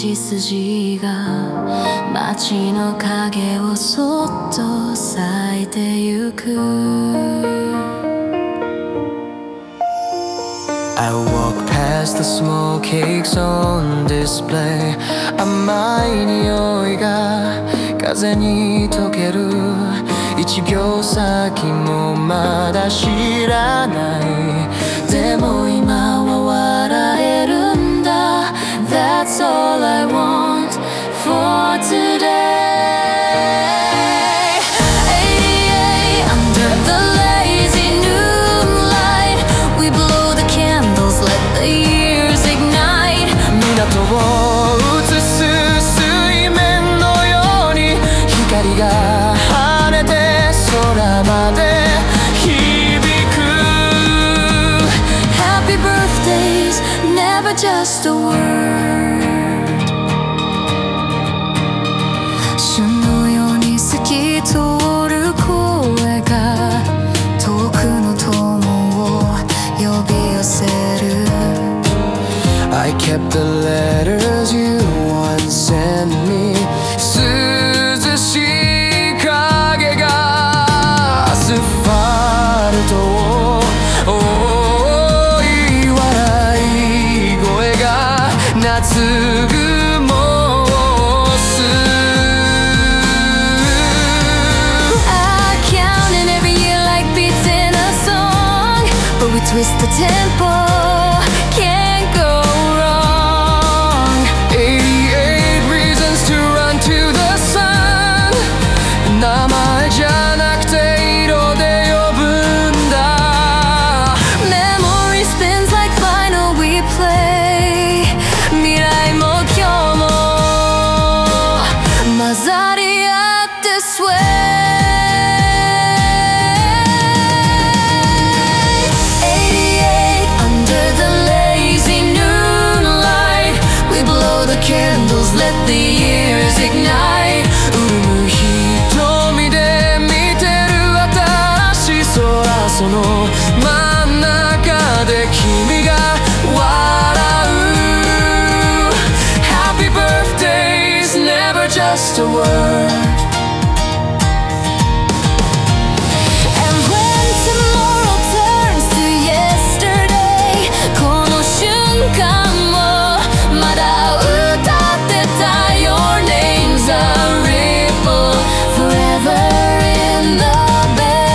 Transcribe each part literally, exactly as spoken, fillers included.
一筋が街の影をそっと咲いてゆく。 I walk past the small cakes on display. 甘い匂いが風に溶ける。一秒先もまだ知らない。でも今は笑えるんだ。 That's all I want for today. Just a word 旬のように透き通る声が遠くの友を呼び寄せる。 I kept the letters you once sent me. 涼しい影がアスファルトを夏雲を吸う。 I counted every year like beats in a song, but we twist the tempo, can't go wrong. eighty-eight reasons to run to the sun. 名前じゃなくて色で呼ぶんだ。 Memory spins like final we play. 未来も今日も混ざり合って sway. eighty-eight under the lazy moonlight. We blow the candles, let the years ignite. 潤む瞳で見てる新しい空。その真ん中で君がjust a word. And when tomorrow turns to yesterday, この瞬間もまだ歌ってた Your name's a ripple forever in the bay.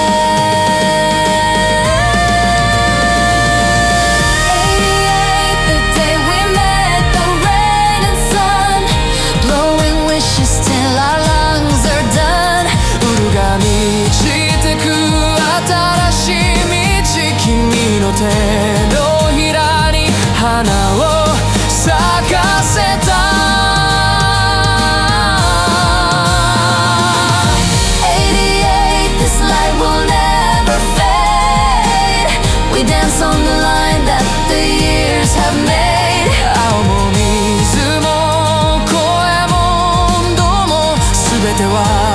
eighty-eight, the day we met, the rain and sun, blowing wishes till our lungs are done. 潤が満ちてく新しい道。君の手のひらに花を咲かせた。 eighty-eight, this light will never fade. We dance on the line that the years have made. 青も水も声も温度も全ては